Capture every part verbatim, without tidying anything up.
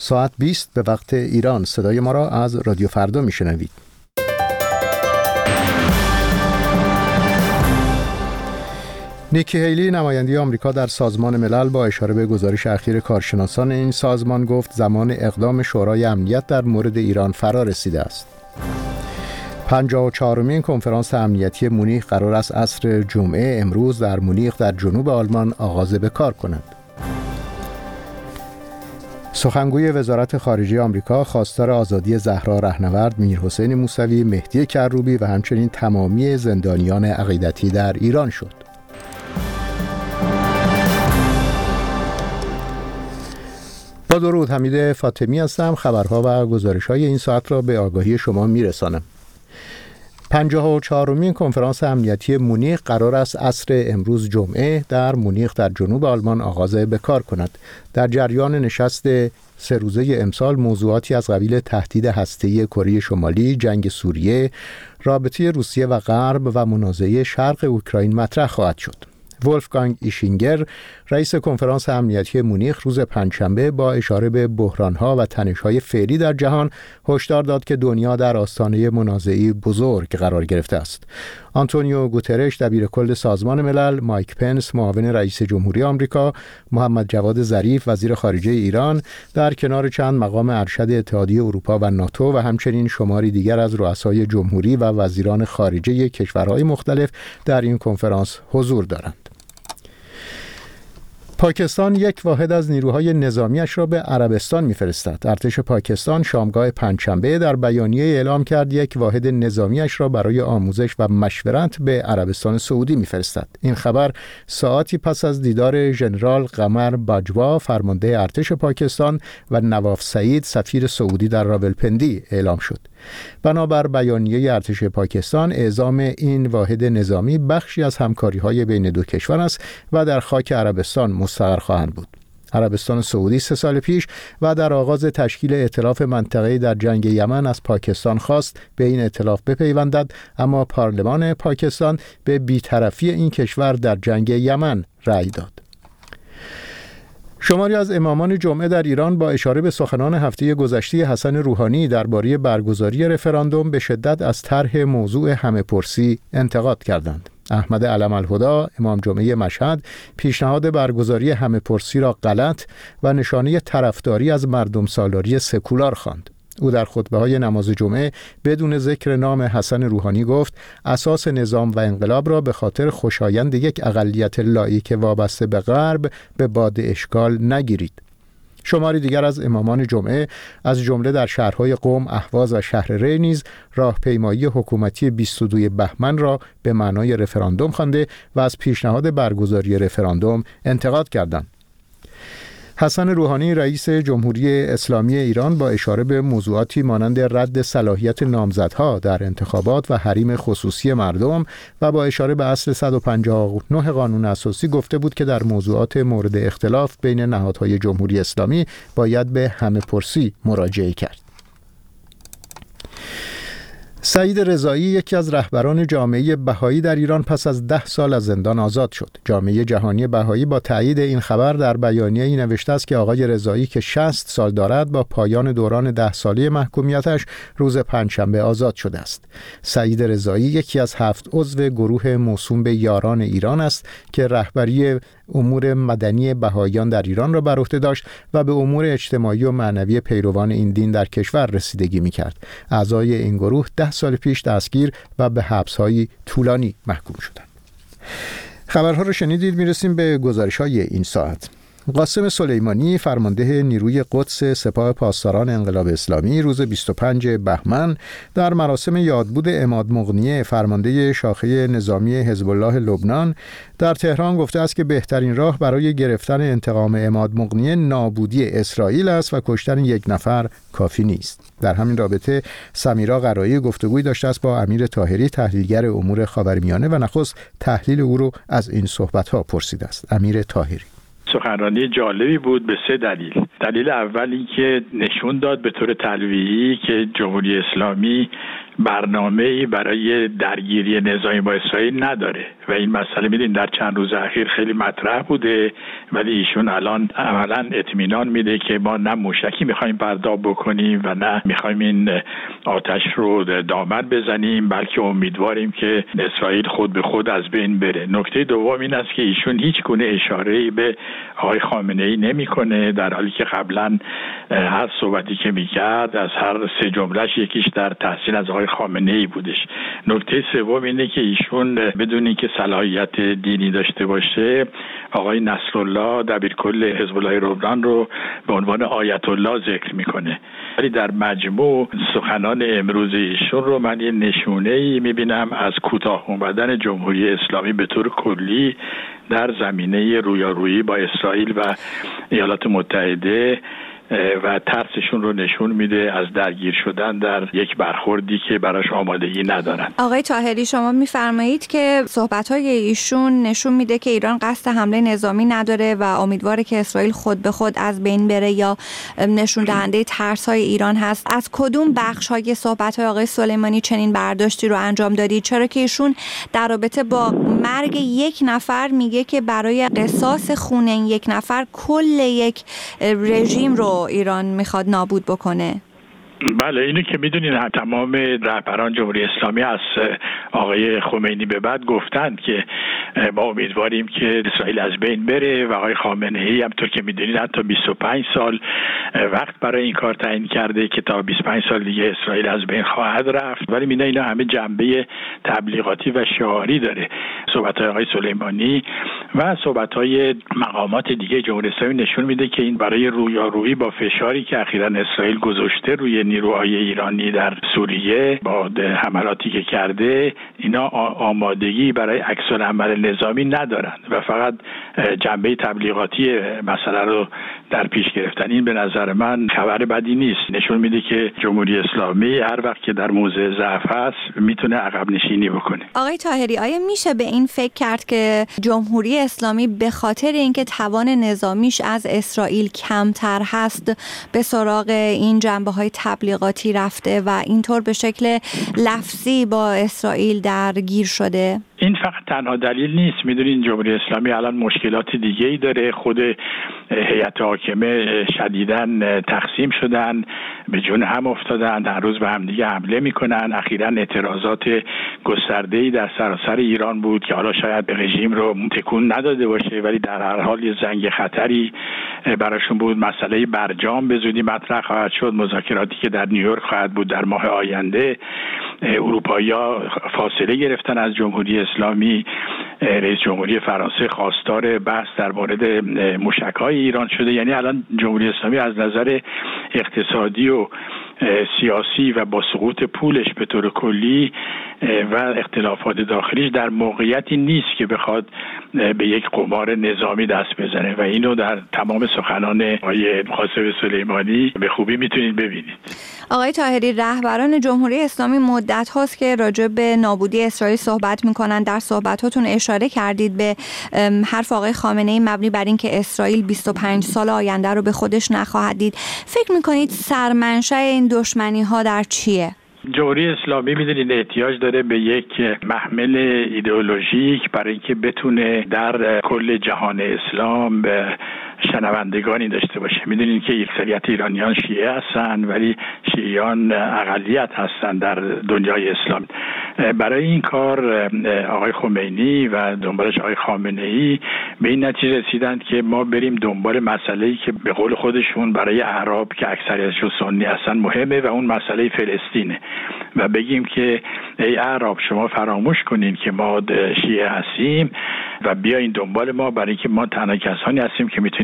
ساعت بیست به وقت ایران. صدای ما را از رادیو فردا میشنوید. نیکی هیلی نماینده آمریکا در سازمان ملل با اشاره به گزارش اخیر کارشناسان این سازمان گفت زمان اقدام شورای امنیت در مورد ایران فرا رسیده است. پنجاه و چهارمین کنفرانس امنیتی مونیخ قرار است عصر جمعه امروز در مونیخ در جنوب آلمان آغاز به کار کند. سخنگوی وزارت خارجه آمریکا خواستار آزادی زهرا رهنورد، میرحسین موسوی، مهدی کروبی و همچنین تمامی زندانیان عقیدتی در ایران شد. با درود، حمید فاطمی هستم. خبرها و گزارش‌های این ساعت را به آگاهی شما میرسانم. پنجاه و چهارمین کنفرانس امنیتی مونیخ قرار است عصر امروز جمعه در مونیخ در جنوب آلمان آغاز به کار کند. در جریان نشست سه روزه امسال موضوعاتی از قبیل تهدید هسته‌ای کره شمالی، جنگ سوریه، رابطه روسیه و غرب و منازعه شرق اوکراین مطرح خواهد شد. ولفگانگ ایشینگر رئیس کنفرانس امنیتی مونیخ روز پنجشنبه با اشاره به بحران‌ها و تنش‌های فعلی در جهان هشدار داد که دنیا در آستانه منازعه‌ای بزرگ قرار گرفته است. آنتونیو گوترش دبیر کل سازمان ملل، مایک پنس معاون رئیس جمهوری آمریکا، محمد جواد ظریف وزیر خارجه ایران در کنار چند مقام ارشد اتحادیه اروپا و ناتو و همچنین شماری دیگر از رؤسای جمهوری و وزیران خارجه کشورهای مختلف در این کنفرانس حضور دارند. پاکستان یک واحد از نیروهای نظامیش را به عربستان می‌فرستد. ارتش پاکستان شامگاه پنجشنبه در بیانیه اعلام کرد یک واحد نظامیش را برای آموزش و مشورت به عربستان سعودی می‌فرستد. این خبر ساعتی پس از دیدار ژنرال قمر باجوا فرمانده ارتش پاکستان و نواف سعید سفیر سعودی در راولپندی اعلام شد. بنابر بیانیه ارتش پاکستان، اعزام این واحد نظامی بخشی از همکاری‌های بین دو کشور است و در خاک عربستان مستقر خواهند بود. عربستان سعودی سه سال پیش و در آغاز تشکیل ائتلاف منطقه‌ای در جنگ یمن از پاکستان خواست به این ائتلاف بپیوندد، اما پارلمان پاکستان به بی‌طرفی این کشور در جنگ یمن رأی داد. شماری از امامان جمعه در ایران با اشاره به سخنان هفته گذشته حسن روحانی درباره برگزاری رفراندوم به شدت از طرح موضوع همه‌پرسی انتقاد کردند. احمد علم الهدی، امام جمعه مشهد، پیشنهاد برگزاری همه‌پرسی را غلط و نشانه طرفداری از مردم سالاری سکولار خواند. او در خطبه‌های نماز جمعه بدون ذکر نام حسن روحانی گفت اساس نظام و انقلاب را به خاطر خوشایند یک اقلیت لاییک وابسته به غرب به باد اشغال نگیرید. شماری دیگر از امامان جمعه از جمله در شهرهای قم، اهواز و شهر ری نیز راهپیمایی حکومتی بیست و دو بهمن را به معنای رفراندوم خوانده و از پیشنهاد برگزاری رفراندوم انتقاد کردند. حسن روحانی رئیس جمهوری اسلامی ایران با اشاره به موضوعاتی مانند رد صلاحیت نامزدها در انتخابات و حریم خصوصی مردم و با اشاره به اصل صد و پنجاه و نه قانون اساسی گفته بود که در موضوعات مورد اختلاف بین نهادهای جمهوری اسلامی باید به همه‌پرسی مراجعه کرد. سعید رضایی یکی از رهبران جامعه بهایی در ایران پس از ده سال از زندان آزاد شد. جامعه جهانی بهایی با تایید این خبر در بیانیه‌ای نوشته است که آقای رضایی که شصت سال دارد با پایان دوران ده ساله محکومیتش روز پنجشنبه آزاد شده است. سعید رضایی یکی از هفت عضو گروه موسوم به یاران ایران است که رهبری امور مدنی بهاییان در ایران را بر عهده داشت و به امور اجتماعی و معنوی پیروان این دین در کشور رسیدگی می‌کرد. اعضای این گروه ده سال پیش دستگیر و به حبس‌های طولانی محکوم شدند. خبرها رو شنیدید. میرسیم به گزارش‌های این ساعت. قاسم سلیمانی فرمانده نیروی قدس سپاه پاسداران انقلاب اسلامی روز بیست و پنجم بهمن در مراسم یادبود عماد مغنیه فرمانده شاخه نظامی حزب الله لبنان در تهران گفته است که بهترین راه برای گرفتن انتقام عماد مغنیه نابودی اسرائیل است و کشتن یک نفر کافی نیست. در همین رابطه سمیرا قرایی گفتگوی داشته است با امیر طاهری تحلیلگر امور خاورمیانه و نخست تحلیل او را از این صحبت‌ها پرسیده است. امیر طاهری: سخنرانی جالبی بود به سه دلیل. دلیل اولی که نشون داد به طور تلویحی که جمهوری اسلامی برنامه‌ای برای درگیری نظامی با اسرائیل نداره و این مسئله می‌دونید در چند روز اخیر خیلی مطرح بوده، ولی ایشون الان عملاً اطمینان میده که ما نه موشکی می‌خوایم پرتاب بکنیم و نه می‌خوایم این آتش رو دامن بزنیم، بلکه امیدواریم که اسرائیل خود به خود از بین بره. نکته دوم این است که ایشون هیچ گونه اشاره‌ای به آقای خامنه‌ای نمی‌کنه، در حالی که قبلاً هر صحبتی که می‌کرد از هر سه جمله‌اش یکیش در تحسین از آقای خامنه‌ای بودش. نکته سوم اینه که ایشون بدون اینکه صلاحیت دینی داشته باشه آقای نصرالله دبیرکل حزب الله لبنان رو به عنوان آیت الله ذکر میکنه، ولی در مجموع سخنان امروز ایشون رو من یه نشونه‌ای میبینم از کوتاه اومدن جمهوری اسلامی به طور کلی در زمینه رویارویی با اسرائیل و ایالات متحده و ترسشون رو نشون میده از درگیر شدن در یک برخوردی که براش آمادگی ندارن. آقای طاهری، شما میفرمایید که صحبت‌های ایشون نشون میده که ایران قصد حمله نظامی نداره و امیدواره که اسرائیل خود به خود از بین بره یا نشون دهنده ترس‌های ایران هست. از کدوم بخش‌های صحبت‌های آقای سلیمانی چنین برداشتی رو انجام دادید؟ چرا که ایشون در رابطه با مرگ یک نفر میگه که برای قصاص خون یک نفر کل یک رژیم رو ایران میخواد نابود بکنه؟ بله، اینو که میدونین تمام رهبران جمهوری اسلامی از آقای خمینی به بعد گفتند که ما امیدواریم که اسرائیل از بین بره و آقای خامنه‌ای همونطور که میدونین حتی بیست و پنج سال وقت برای این کار تعیین کرده که تا بیست و پنج سال دیگه اسرائیل از بین خواهد رفت، ولی میدونین اینا همه جنبه تبلیغاتی و شعاری داره. صحبت‌های آقای سلیمانی و صحبت‌های مقامات دیگه جمهوری اسلامی نشون میده که این برای رویارویی با فشاری که اخیراً اسرائیل گذاشته روی نیروهای ایرانی در سوریه با حملاتی که کرده، اینا آمادگی برای عکس‌العمل نظامی ندارن و فقط جنبه تبلیغاتی مسئله رو در پیش گرفتن. این به نظر من خبر بدی نیست، نشون میده که جمهوری اسلامی هر وقت که در موضع ضعف هست میتونه عقب نشینی بکنه. آقای طاهری، آیا میشه به این فکر کرد که جمهوری اسلامی به خاطر اینکه توان نظامیش از اسرائیل کمتر هست به سراغ این جنبه‌های تبلیغاتی رفته و اینطور به شکل لفظی با اسرائیل درگیر شده؟ این فقط تنها دلیل نیست. میدونین جمهوری اسلامی الان مشکلات دیگه‌ای داره، خود هیئت حاکمه شدیداً تقسیم شدن، به جون هم افتادن، هر روز به هم دیگه حمله میکنن. اخیراً اعتراضات گسترده‌ای در سراسر ایران بود که حالا شاید به رژیم رو تکون نداده باشه، ولی در هر حال یه زنگ خطری براشون بود. مسئله برجام به زودی مطرح خواهد شد، مذاکراتی که در نیویورک خواهد بود در ماه آینده. اروپایی‌ها فاصله گرفتن از جمهوری اسلامی. رئیس جمهوری فرانسه خواستار بحث در مورد موشک‌های ایران شده. یعنی الان جمهوری اسلامی از نظر اقتصادی و سیاسی و با سقوط پولش به طور کلی و اختلافات داخلیش در موقعیتی نیست که بخواد به یک قمار نظامی دست بزنه و اینو در تمام سخنان آقای قاسم سلیمانی به خوبی میتونید ببینید. آقای طاهری، رهبران جمهوری اسلامی مدت هاست که راجع به نابودی اسرائیل صحبت میکنن. در صحبتاتون اشاره کردید به حرف آقای خامنه‌ای مبنی بر این که اسرائیل بیست و پنج سال آینده رو به خودش نخواهد دید. فکر میکنید سرمنشأ این دشمنی ها در چیه؟ جمهوری اسلامی میدونید احتیاج داره به یک محمل ایدئولوژیک برای اینکه بتونه در کل جهان اسلام به شنوندگانی داشته باشه. میدونید که اکثریت ایرانیان شیعه هستن، ولی شیعیان اقلیت هستن در دنیای اسلام. برای این کار آقای خمینی و دنبالش آقای خامنه‌ای به این نتیجه رسیدند که ما بریم دنبال مسئله‌ای که به قول خودشون برای اعراب که اکثریتشون سنی هستن مهمه و اون مسئله فلسطینه و بگیم که ای اعراب شما فراموش کنین که ما شیعه هستیم و بیاین دنبال ما، برای اینکه ما تنها کسانی هستیم که میتونیم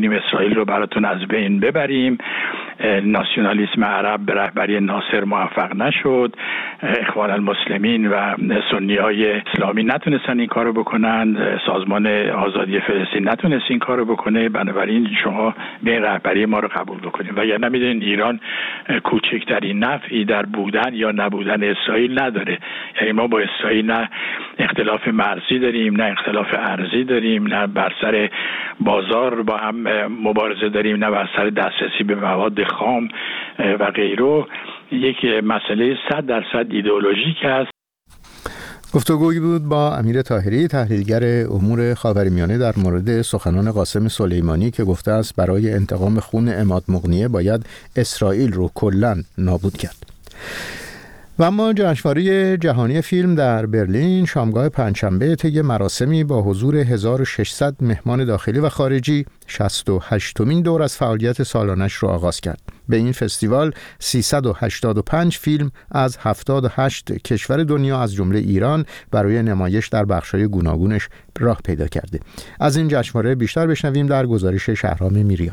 بتونیم اسرائیل رو براتون از بین ببریم. ناسیونالیسم عرب به رهبری ناصر موفق نشد، اخوان المسلمین و سنی‌های اسلامی نتونستن این کارو بکنن، سازمان آزادی فلسطین نتونست این کارو بکنه، بنابراین شما به رهبری ما رو قبول بکنید. و یا نمیدونید ایران کوچکترین نفعی در بودن یا نبودن اسرائیل نداره. یعنی ما با اسرائیل نه اختلاف مرزی داریم، نه اختلاف ارزی داریم، نه بر سر بازار با هم مبارزه داریم، نه بر سر دسترسی به مواد خام و غیره. یک مسئله صد درصد ایدئولوژیک است. گفتگویی بود با امیر طاهری، تحلیلگر امور خاورمیانه، در مورد سخنان قاسم سلیمانی که گفته است برای انتقام خون عماد مغنیه باید اسرائیل رو کلاً نابود کرد. و اما جشنواره جهانی فیلم در برلین شامگاه پنجشنبه طی مراسمی با حضور هزار و ششصد مهمان داخلی و خارجی شصت و هشتمین دور از فعالیت سالانش را آغاز کرد. به این فستیوال سیصد و هشتاد و پنج فیلم از هفتاد و هشت کشور دنیا از جمله ایران برای نمایش در بخش‌های گوناگونش راه پیدا کرده. از این جشنواره بیشتر بشنویم در گزارش شهرام میریان.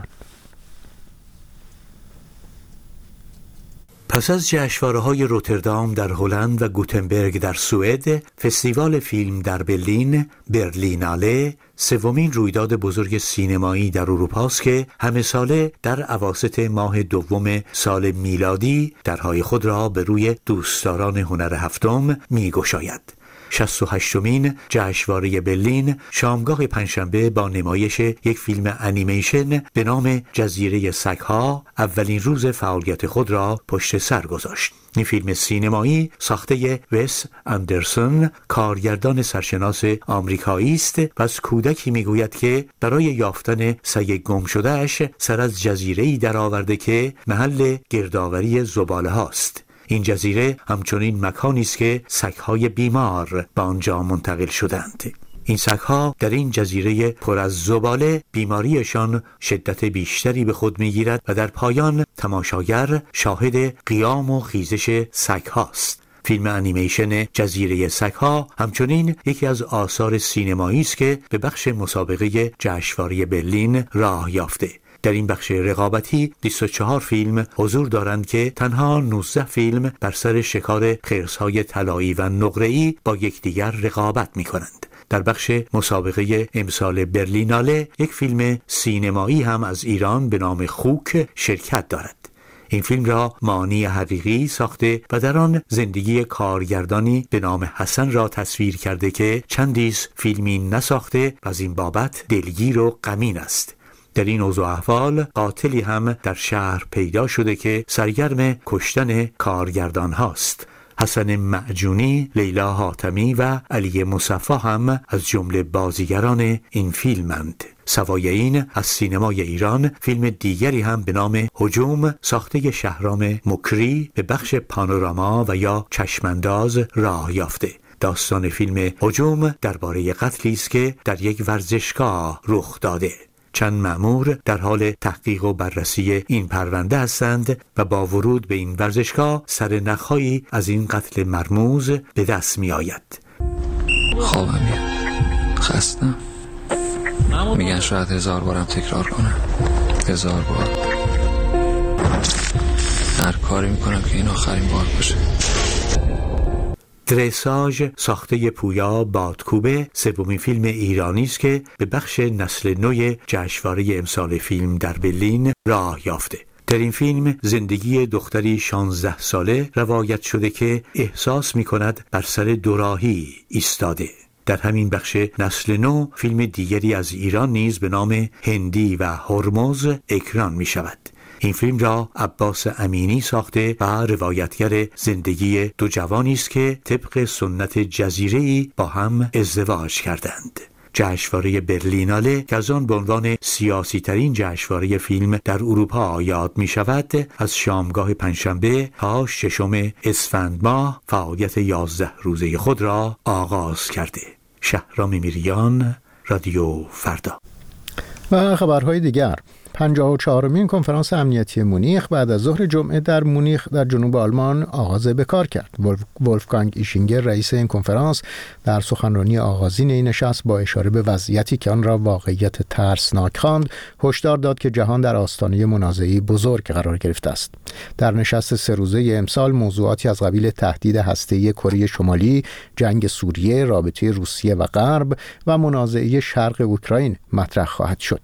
پس از جشنواره‌های روتردام در هلند و گوتنبرگ در سوئد، فستیوال فیلم در برلین، برلیناله، سومین رویداد بزرگ سینمایی در اروپا است که همه ساله در اواسط ماه دوم سال میلادی درهای خود را به روی دوستداران هنر هفتم می‌گشاید. شصت و هشتمین جشنواره برلین شامگاه پنجشنبه با نمایش یک فیلم انیمیشن به نام جزیره سگ‌ها اولین روز فعالیت خود را پشت سر گذاشت. این فیلم سینمایی ساخته وس اندرسون، کارگردان سرشناس آمریکایی است و از کودکی میگوید که برای یافتن سگ گم شده‌اش سر از جزیره‌ای درآورده که محل گردآوری زباله هاست. این جزیره همچنین مکانی است که سگ‌های بیمار به آنجا منتقل شدند. این سگ‌ها در این جزیره پر از زباله بیماریشان شدت بیشتری به خود می‌گیرد و در پایان تماشاگر شاهد قیام و خیزش سگ‌هاست. فیلم انیمیشن جزیره سگ‌ها همچنین یکی از آثار سینمایی است که به بخش مسابقه جشنواره برلین راه یافته. در این بخش رقابتی بیست و چهار فیلم حضور دارند که تنها نوزده فیلم بر سر شکار خرس‌های طلایی و نقره‌ای با یکدیگر رقابت می‌کنند. در بخش مسابقه امسال برلیناله یک فیلم سینمایی هم از ایران به نام خوک شرکت دارد. این فیلم را مانی حقیقی ساخته و در آن زندگی کارگردانی به نام حسن را تصویر کرده که چندیز فیلمی نساخته و از این بابت دلگیر و غمین است. در این اوضاع احوال قاتلی هم در شهر پیدا شده که سرگرم کشتن کارگردان هاست. حسن معجونی، لیلا حاتمی و علی مصفی هم از جمله بازیگران این فیلمند. سوای این از سینمای ایران فیلم دیگری هم به نام هجوم ساخته شهرام مکری به بخش پانوراما و یا چشمانداز راه یافته. داستان فیلم هجوم درباره قتلی است که در یک ورزشگاه رخ داده. چند مأمور در حال تحقیق و بررسی این پرونده هستند و با ورود به این ورزشگاه سر نخهایی از این قتل مرموز به دست می آید. خوابم میاد، خستم، میگن شاید هزار بارم تکرار کنم، هزار بار. هر کاری میکنم که این آخرین بار باشه. درساژ ساخته پویا بادکوبه سومین فیلم ایرانی است که به بخش نسل نو جشنواره امسال فیلم در برلین راه یافته. در این فیلم زندگی دختری شانزده ساله روایت شده که احساس می کند بر سر دوراهی ایستاده. در همین بخش نسل نو فیلم دیگری از ایران نیز به نام هندی و هرمز اکران می شود. این فیلم را عباس امینی ساخته و روایتگر زندگی دو جوانی است که طبق سنت جزیره‌ای با هم ازدواج کردند. جشنواره برلیناله که از آن به عنوان سیاسی ترین جشنواره فیلم در اروپا یاد می شود، از شامگاه پنجشنبه تا ششم اسفند ماه فعالیت یازده روزه خود را آغاز کرده. شهرام میریان، رادیو فردا. و خبرهای دیگر. پنجاه و چهارمین کنفرانس امنیتی مونیخ بعد از ظهر جمعه در مونیخ در جنوب آلمان آغاز به کار کرد. ولفگانگ ایشینگر رئیس این کنفرانس در سخنرانی آغازین این نشست با اشاره به وضعیتی که آن را واقعیت ترسناک خواند، هشدار داد که جهان در آستانه منازعه‌ای بزرگ قرار گرفته است. در نشست سه روزه امسال موضوعاتی از قبیل تهدید هسته‌ای کره شمالی، جنگ سوریه، رابطه روسیه و غرب و منازعه شرق اوکراین مطرح خواهد شد.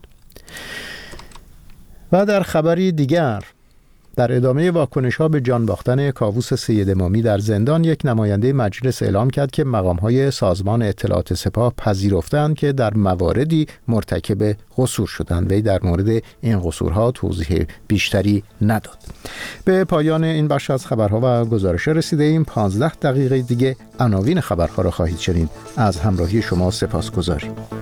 و در خبری دیگر، در ادامه واکنش‌ها به جان باختن کاووس سید امامی در زندان، یک نماینده مجلس اعلام کرد که مقام‌های سازمان اطلاعات سپاه پذیرفتند که در مواردی مرتکب قصور شدند. وی در مورد این قصورها توضیح بیشتری نداد. به پایان این بخش از خبرها و گزارش‌ها رسیده ایم. پانزده دقیقه دیگه عناوین خبرها را خواهید شنید. از همراهی شما سپاسگزاریم.